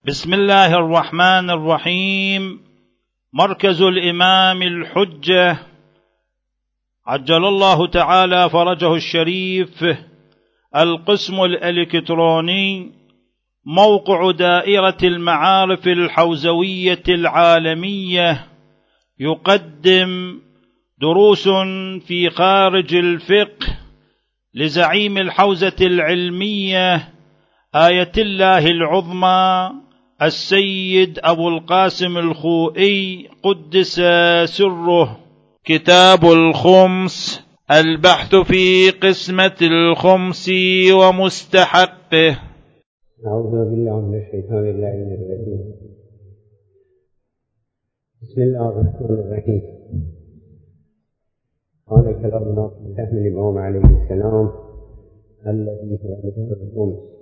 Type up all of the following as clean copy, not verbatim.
بسم الله الرحمن الرحيم. مركز الإمام الحجة عجل الله تعالى فرجه الشريف، القسم الإلكتروني، موقع دائرة المعارف الحوزوية العالمية، يقدم دروس في خارج الفقه لزعيم الحوزة العلمية آية الله العظمى السيد أبو القاسم الخوئي قدس سره. كتاب الخمس، البحث في قسمة الخمس ومستحقه. أعوذ بالله من الشيطان اللعين الرجيم. بسم الله الرحمن الرحيم. قال كلامنا في فهم الإمام عليه السلام الذي هو نصف الخمس،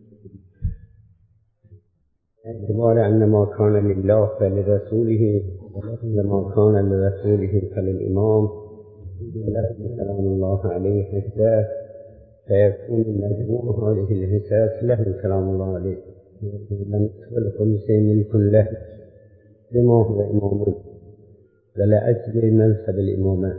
باعتبار أن ما كان لله فلرسوله وما كان لرسوله فللإمام سلام الله عليه حساب، فيكون مجموع هذه الحساب له سلام الله عليه، ونصف الخمس ملك له بما هو إمام ولا أجل منصب الإمامة.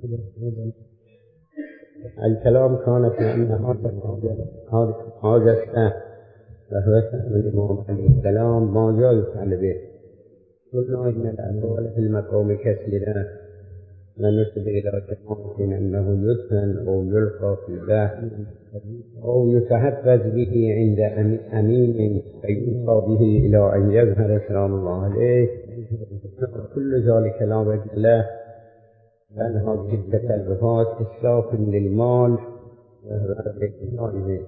الكلام كان في أن هذا السهم وهو سهم الإمام عليه السلام ما جاء يفعل به. قلنا إن الأقوال في المقام كسلنا ونسب إلى جماعة أنه يدفن أو يلقى في البحر أو يتحفز به عند أمين فيوصى به إلى أن يظهر سلام الله عليه، كل ذلك لا وجه له، بل هذه التكلفات إسراف للمال وهو بإجماعه.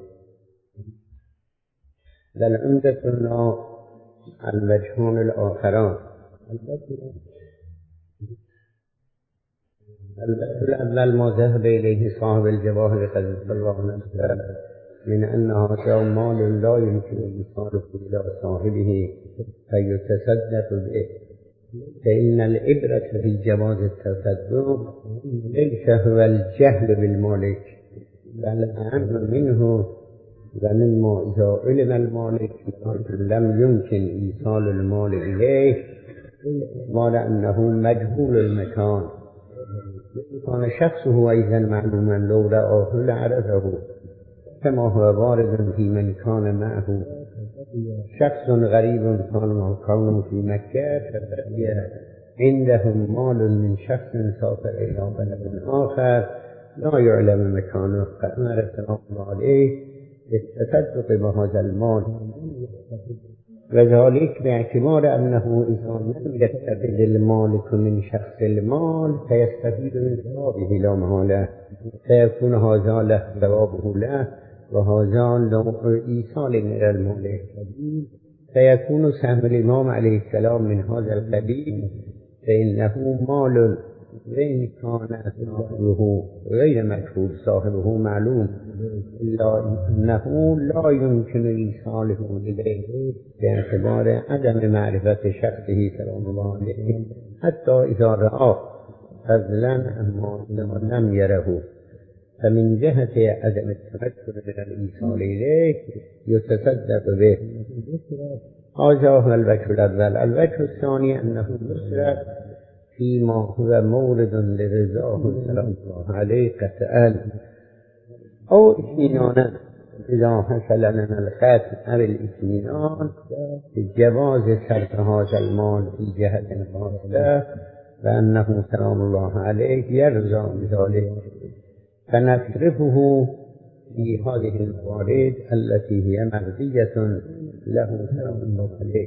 بل عمدتنا الوجهان الآخران. الأول ما ذهب إليه صاحب الجواهر قدس الله نفسه من أن هذا مال لا يمكن إيصاله إلى صاحبه فيتصدق به، فإن العبرة في جواز التصدق ليس هو الجهل بالمالك، بل الأهم منه ومما إذا علم المالك لم يمكن إيصال المال إليه ما أنه مجهول المكان. كان شخصه أيضا معلوما لو رآه لعرفه، كما هو وارد في من كان معه شخص غريب كان في مكة فبقي عندهم مال من شخص سافر إلى بلد آخر لا يعلم مكانه، فأمر سلام الله عليه بالتصدق بهذا المال، وذلك باعتبار أنه إذا لم يستفيد المالك من شخص المال فيستفيد من ثوابه لا محالة، فيكون هذا له ثوابه له وهذا نوع إيصال إلى المالك، فيكون سهم الإمام عليه السلام من هذا القبيل، فإنه مال وإن كان صاحبه غير مجهول صاحبه معلوم، إلا أنه لا يمكن إيصاله إليه باعتبار عدم معرفة شخصه سلام الله عليه حتى إذا رآه فضلا أما لم يره، فمن جهة عدم التمكن من الإيصال إليه يتصدق به. هذا هو الوجه الأول. الوجه الثاني أنه يصرف فيما هو مورد لرضاه سلام الله عليه قطعا أو اطمئنانا إذا حصل لنا الختم أو الاطمئنان بجواز صرف هذا المال في جهة خاصة وأنه سلام الله عليه يرضى بذلك، فنصرفه في هذه الموارد التي هي مرضية له سلام الله عليه.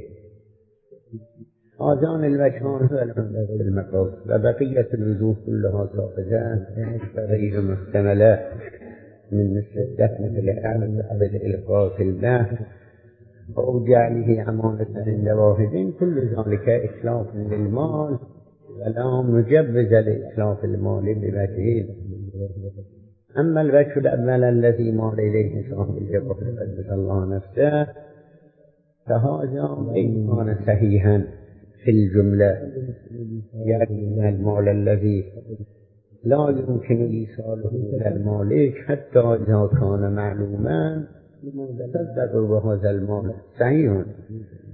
هذان الوجهان هو العمدة في المقام، وبقية الوجوه كلها ساقطة وغير محتملة من مثل الدفن في الأعلى أو الإلقاء في البحر أو جعله أمانة عند واحد، كل ذلك إتلاف للمال ولا مجوز لإتلاف المال بوجهه. أما الوجه الأول الذي مال إليه صاحب الجواهر قدس الله نفسه فهذا إن كان صحيحا في الجملة، يعني المال الذي لا يمكن إيصاله إلى المالك حتى إذا كان معلوما تصدقوا بهذا المال صحيح،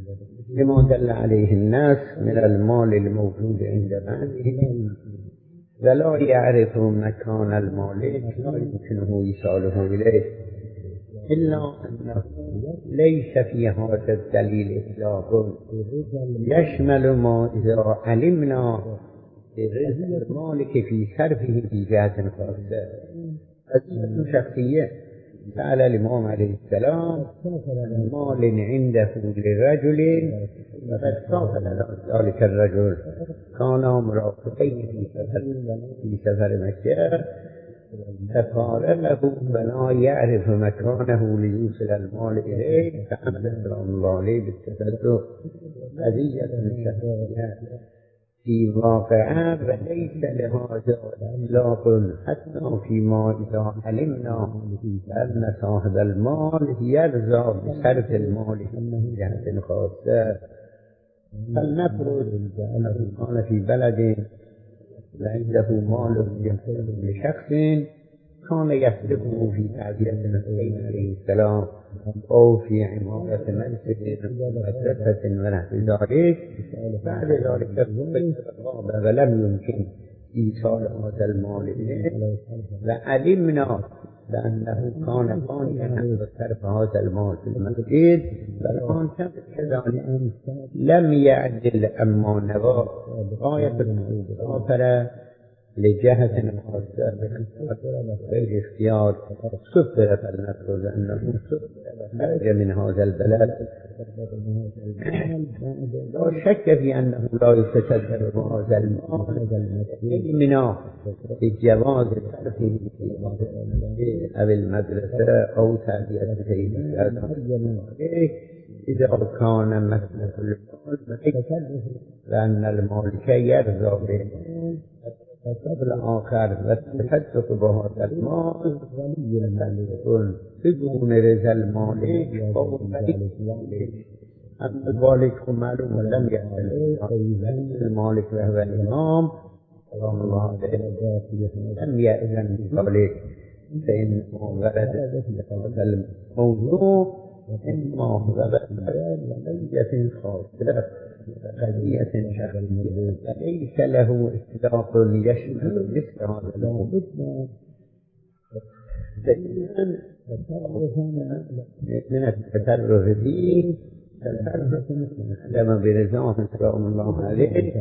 لما دل عليه الناس من المال الموجود عند بعضهم ولا يعرف مكان المالك لا يمكنه إيصاله إليه إلا أنه ليس في هذا الدليل إطلاق يشمل ما إذا علمنا برزق المالك في صرفه في جهة خاصة. قضية شخصية. سأل الإمام عليه السلام المال عنده لرجل فقد سافر ذلك الرجل كان مرافقين في سفر مكة ففارقه ولا يعرف مكانه ليوصل المال إليه فأمر الله عليه بالتصدق. قضية شخصية في واقعه وليس لهذا إطلاق حتى فيما إذا علمنا أن صاحب المال يرضى بصرف المال من جهة خاصة. فلنفرض أنه كان في بلد وعنده مال لشخص كان يسلكه في تعزية الحسين عليه السلام أو في عمارة مسجد مدرسة ونحو ذلك. بعد ذلك غاب ولم يمكن إيصال هذا المال إليه وعلمنا بأنه كان قانعا عن صرف هذا المال في المسجد والآن كذلك لم يعدل أما نوى غاية المسافرة لجهة خاصة غير اختيار سفر فلنفرض أنه خرج من هذا البلد لا شك في أنه لا يتصدر بهذا المال علمنا بجواز صرفه في أو المدرسة أو تعبئة سيد إذا كان مثل المال لأن المالك يرضى به قبل آخر والتصدق بهذا المال يكون بدون رضا المالك أو المالك. أما الوالد معلوم لم يحصل المالك وهو الإمام سلام الله عليه لم يأذن بذلك فإنه ورد هذا الموضوع إنما هو قضية خاصة قضية شخصية ليس له إطلاق يشمل مثل هذا الموضوع. من التصرف فيه عندما برضاه سلام الله عليه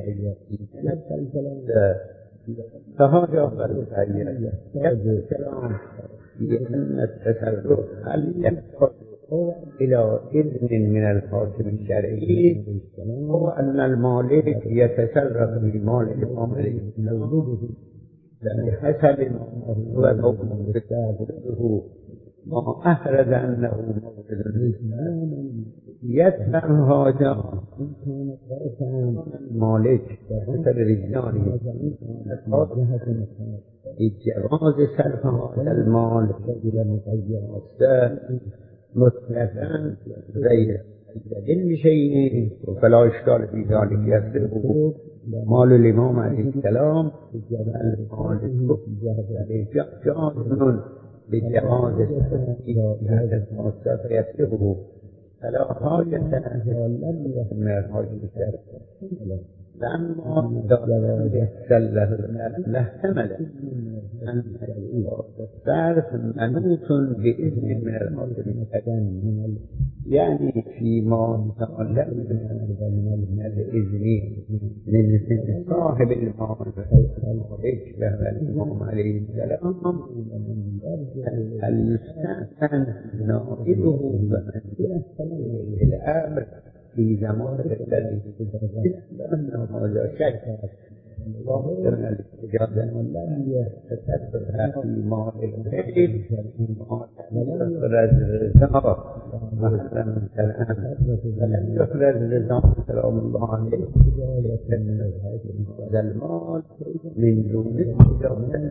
فهذا هو الحقيقة. الكلام في أن التصرف هل يحتاج إلى إذن من الحاكم الشرعي هو أن المالك يتصرف بمال الإمام عليه السلام بحسب ما هو موجوده ما أحرز أنه موجود الإسلام يدفع هذا المالك بحسب وجدانه بجواز صرف هذا المال مطلقا غير علم شيء فلا إشكال في ذلك يصرفه مال الإمام عليه السلام المال جازم بجواز هذا المصدر فيصرفه فلا حاجة من الحاجة لأنه لا احتمل أن الصرف منوط بإذن من الحاكم يعني فيما يتعلق من الإذن من صاحب المال المالك وهو الإمام عليه السلام هل يستأذن نائبه ومن الأمر في زمان الذي أنه هذا شك ومن الاستجابة ولم يتصدق في مال الغير يخرج رضا محرما كالآن ولم يخرج رضا سلام الله عليه هذا المال من دون استجابة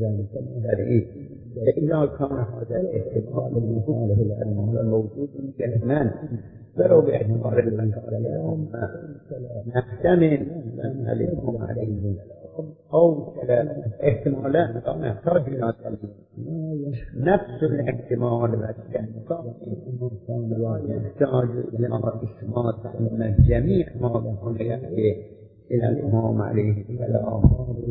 فإذا كان هذا الاحتمال موجود جهما ولو باعتبار المكان اليوم نحتمل أن الإمام عليه أو احتمالا لا نحتاج إلى دليل نفس الاحتمال والتحقيق لا يحتاج إلى إثبات أن جميع ما كان يأتي إلى الإمام عليه السلام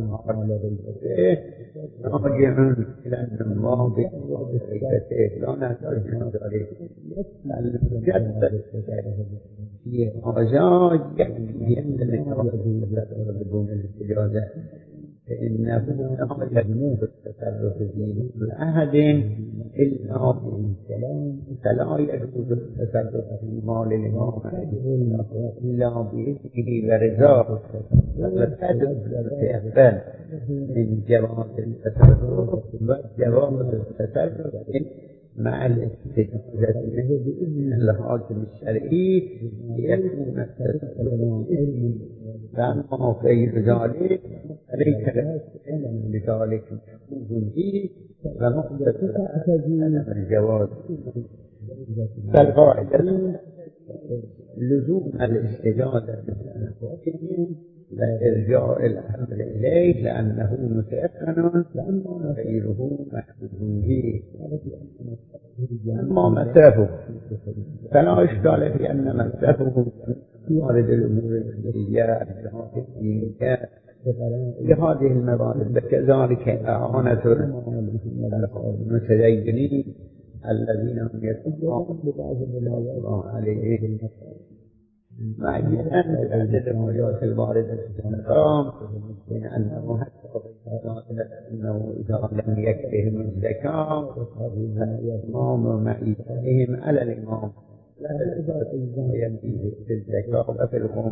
راجع إلى النماذج بطريقته لا نحتاج إلى ذلك المجدد في مزاج يندمج بدون الاستجازة فإنه لا يجوز التصرف في أحد إلا فلا يجوز التصرف في مال الإمام إلا بإذنه ورضاه والتدب يقبل من جواز التصرف وجواز التصرف مع الاستجازة منه بإذن الحاكم الشرعي ليكون التصرف بإذنه فأما غير ذلك فليس بذلك محفوظ به ومقتضى عدم الجواز فالقاعدة لزوم الاستجازة وإرجاع الأمر إليه لأنه متيقن وأما غيره محفوظ به أما مسافه فلا إشكال في أن مسافه وارد الأمور الخيرية الدينية لهذه الموارد وكذلك أعانة المتدينين الذين هم يتبعون الله عليه معينا عدد الروايات الواردة في الإسلام من أنه حتى أنه إذا لم يكفهم الزكاة فالإمام معيتهم على الإمام يأتيه في الزكاة وفي الخمس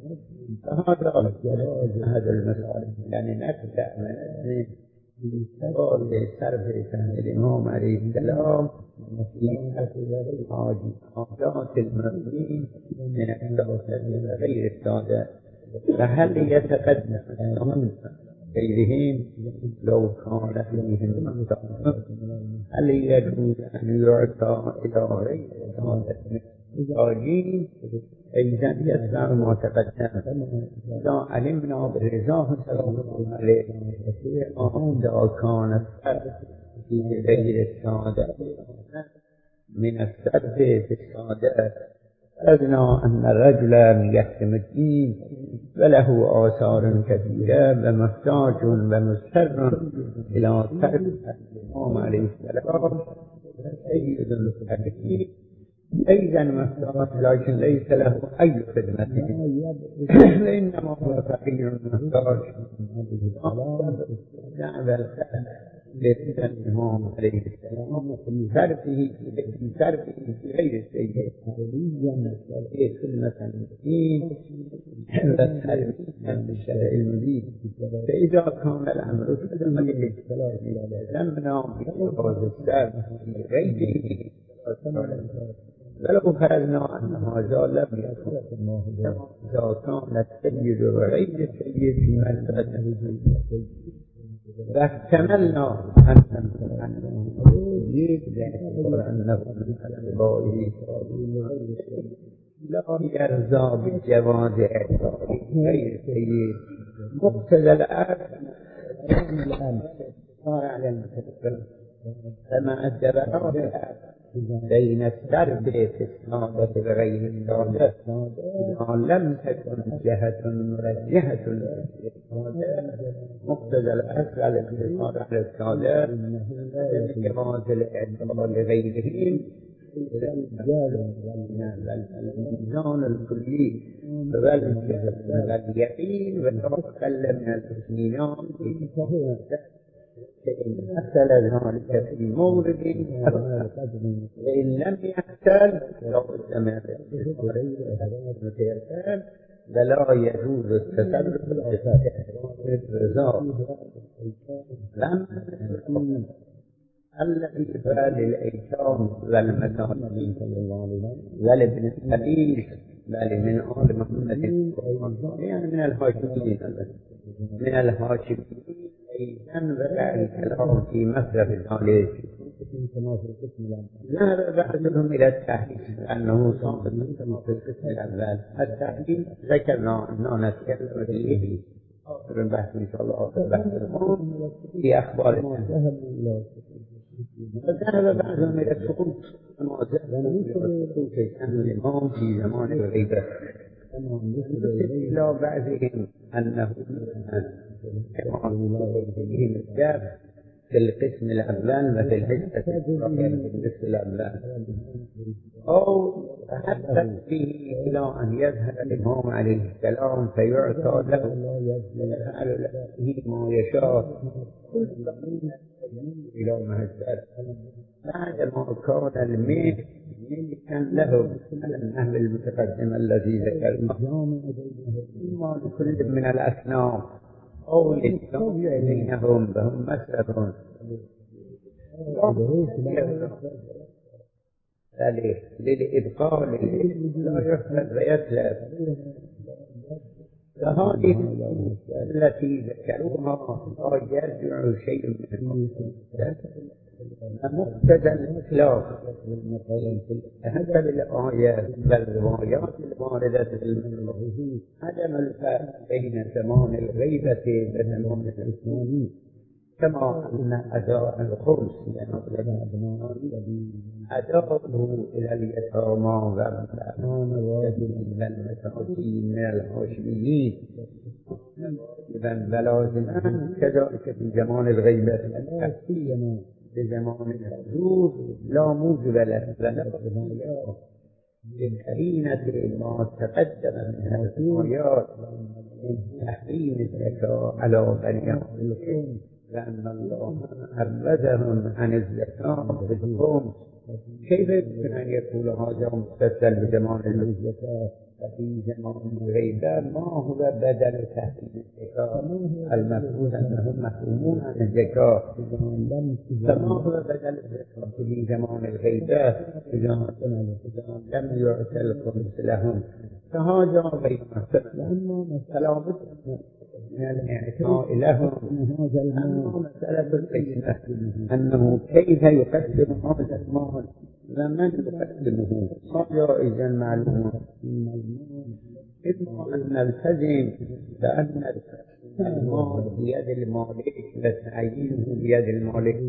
هذا المسألة يعني نبدأ من باب صرف الإمام عليه السلام في حاجات المؤمنين من السادة غير السادة فهل يتقدم السادة غيرهم لو كان فيهم مقدار هل يجوز أن يعطى إلى غير السادة محتاجين إذا يسمع ما تقدم إذا علمنا برضاه سلام الله عليه إذا كان السبب في غير السادة من السبب في السادة أذنى أن رجلا يختم الدين وله آثار كثيرة ومحتاج ومضطر إلى ترك الإمام عليه السلام سيد الحكيم أيضا محتاج لكن ليس له أي خدمة وإنما هو فقير محتاج نعمل لرضا الإمام عليه السلام صرفه في غير السيد خدمة المسكين والتربية بالشرع المبين فإذا كان الأمر كذلك لمنا بجواز السلف في غيره ولو فرضنا أن هذا لم يكن إذا كان السيد وغير السيد في مرتبة واحتملنا أنه باعتبار أنه من أتباعه لا يرضى بالجواز إعطائه غير السيد مقتضى الأمر الآن صار على المتكبر فما أدبره بين السرب في السادة وغير السادة إذا لم تكن جهة مرجحة للسادة مقتضى الأصل على الاقتصاد على السادة بجواز الإعطاء لغيرهم الميزان الكلي واليقين والتوكل من الاطمئنان فإن أحسن ذلك في مورد وإن لم يحسن لابد من الاستقرار ولا يجوز التصرف بالرضا الذي فعل الأيتام والمساكين والابن السبيل بل من آل محمد يعني من الهاشميين أيضا وقع الكلام في مصرف ذلك ذهب بعضهم إلى التحليل أنه صادق في القسم الأول التحليل ذكرنا أننا نتكلم فيه آخر البحث إن شاء الله آخر البحث في أخبار فذهب بعضهم إلى السقوط كما ذهب إلى سقوط كان الإمام في زمان الغيبة إلى بعضهم أنه كما بهم الجاب في القسم الأول وفي الحسة الثانية في النصف الأول أو حتى به إلى أن يذهب الإمام عليه السلام فيعطى له يفعل له ما يشاء إلى ما هزال بعدما كان الملك ملكا له على النحو المتقدم الذي ذكرناه ما لكل من الأصناف أو للجمع بينهم وهم مسلكون للإبقاء لا يحفظ ويتلف فهذه التي ذكروها لا يرجع شيء منها مقتضى الإطلاق حسب الآيات والروايات الواردة في المنهج عدم الفرق بين زمان الغيبة وزمان الإسلام كما أن أداء الخمس أداؤه إلى اليتامى والمساكين من الهاشميين ولازما كذلك في زمان الغيبة بزمان الحضور لا موجب له بقرينة ما تقدم من هذه الآيات من تحريم الزكاة على بني آدم لأن الله أبعدهم عن الزكاة بالخمس كيف يمكن أن يكون هذا مستدل بزمان الزكاة وفي زمان الغيبة ما هو بدل تحريم الزكاة المفروض أنهم محرومون عن الزكاة فما هو بدل الزكاة في زمان الغيبة إذا لم يعطى الخمس لهم فهذا غير محتمل فلا بد من الإعطاء لهم أما مسألة القسمة أنه كيف يقسم هذا المال ومن يقسمه جائزا معلوما إما أن نلتزم بأن المال بيد المالك وتعيينه بيد المالك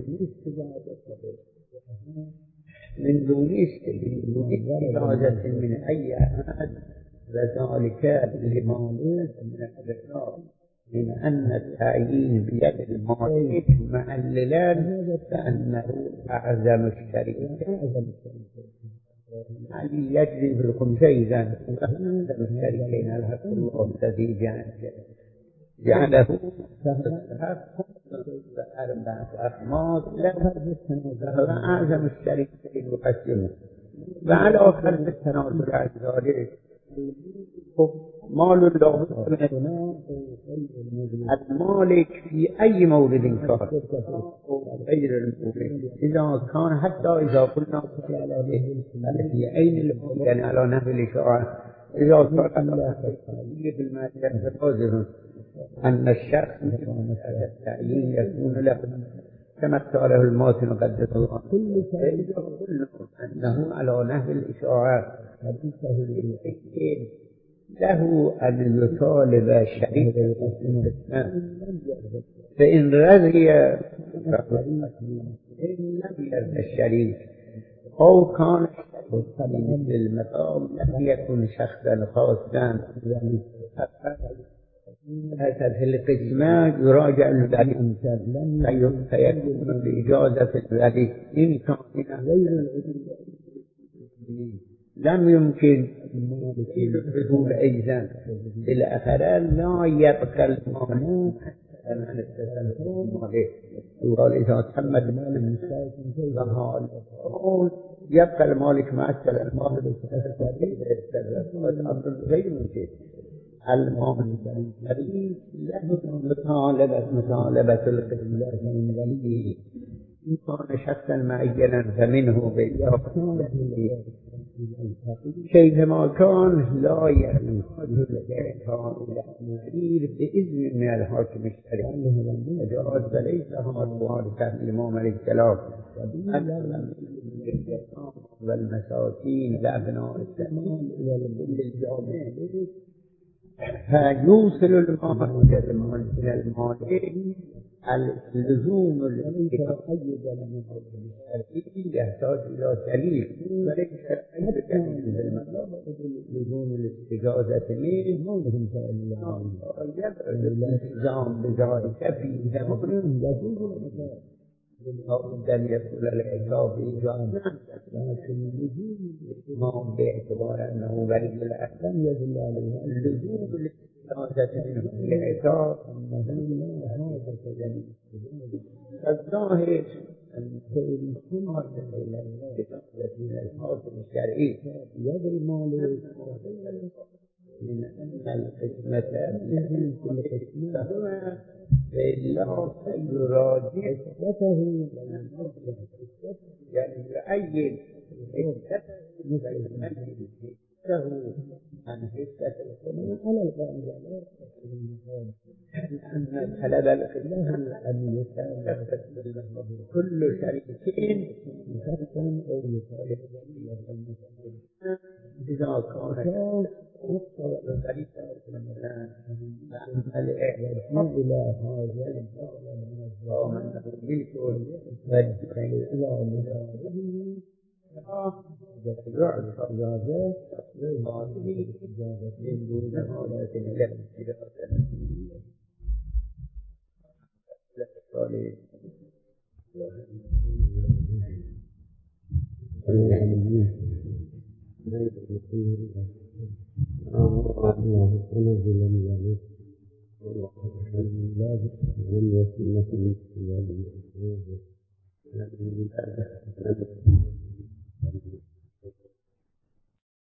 من دون إجازة من أي أحد وذلك لمالك من الزكاة من أن التعيين بيد المالك معللا فأنه أعظم الشريك يعني يجري في الخمسين أعظم الشريكين الحق الله الذي جعله أربعة أخماس فهو أعظم الشريكين يقسمه وعلى فرض التنازل عن ذلك مال الله المالك في أي مورد كان غير المولد إذا كان حتى إذا قلنا في عين المولد يعني على نحو الإشاعة إذا كان في المادة فتوزن أن الشخص التعيين يكون له كما اختاره الماتن قدس الله فإذا قلنا أنه على نحو الإشاعة له أن يطالب شريك فإن رضي إن لم يرضى الشريك أو كان الشريك في المقام لم يكن شخصا خاصا هذا في القسمة يراجع الذي فيكون بإجازة الذي إن كان لم يمكن الحصول أيضا بالآخرة لا يبقى المال عن التسلسل وقال إذا تمت يبقى المالك مع المال الأمر غير ممكن المال له مطالبة القسم إن كان شخصا معينا فمنه بالإضافة كيفما كان لا يعني الإعطاء إلى بإذن من الحاكم الشرعي جواز وليس هو وارثا الإمام عليه السلام والمساكين لأبناء السبيل إلى كل الجامع فيوصل المال إلى المالك اللزوم الذي يقيد من الشرعي يحتاج إلى دليل وليس أي دليل لزوم الاستجازة منه الالتزام بذلك في زمان أو أن يقول العقاب إيجابا لكن الإمام باعتبار أنه ولي الأمر لم يدل عليه اللزوم الاستجازة منه العقاب أنه هذا كذلك الظاهر أن الحماية إلى الاستجازة من الحاكم الشرعي يد المالك من أن القسمة من كل قسمة فإلا يراجع حسبته يعني يعين حسبته حسبته عن حسبة القانون على القانون أن طلب الخلاف أن يتفق كل شريكين يفكر أو يطالب إذا كان مقتضى ذلك الإعلام إلى هذا ومن ملك والدين إلى مجاهده يعرف إجازة هذه إجازة من دون حالة الاستجازة الله أنزل من ذلك لا لم يكن مثل ذلك